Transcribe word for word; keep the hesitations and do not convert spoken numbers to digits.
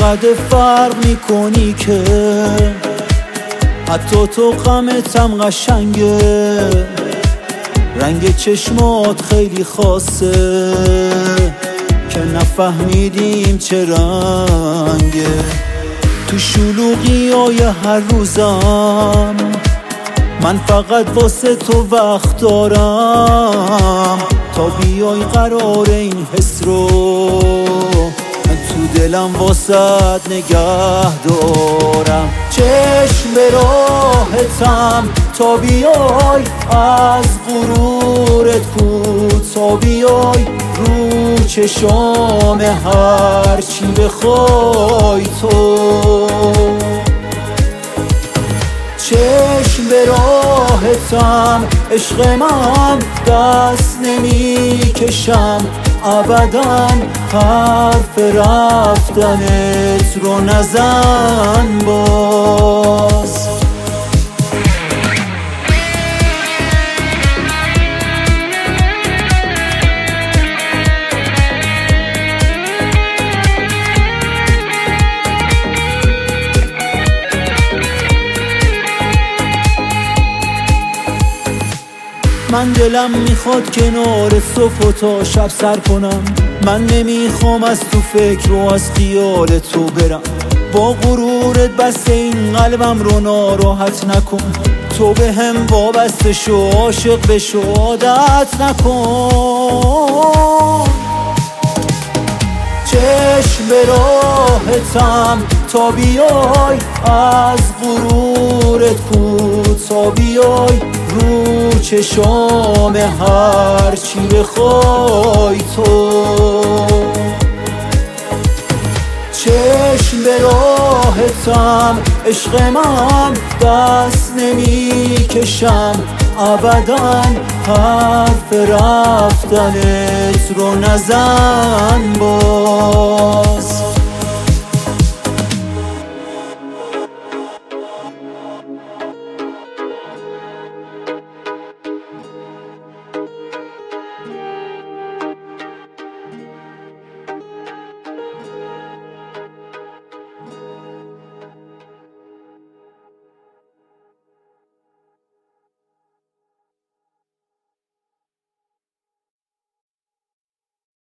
انقدر فرق میکنی که حتی تو غمتم قشنگه. رنگ چشمات خیلی خاصه که نفهمیدیم چه رنگه. تو شلوغی های هر روزم من فقط واسه تو وقت دارم تا بیای قرار این حس رو تو دلم واسد نگه دارم. چشم به راهتم تا بیای از غرورت کوتا بیای رو چشام هر چی بخوای تو. چشم به راهتم عشق من دست نمی کشم ابداً حرف رفتنت رو نزن باز. من دلم میخواد کنار صبح تا شب سر کنم. من نمیخوام از تو فکر و از خیال تو برم. با غرورت بس این قلبم رو ناراحت نکن. تو به هم وابسته شو عاشق بشو عادت نکن. چشم به راهتم تا بیای از غرورت کوتا بیای رو چشام هر چی بخوای تو. چشم به راهتم عشق من دست نمی کشم ابداً حرف رفتنت رو نزن باز.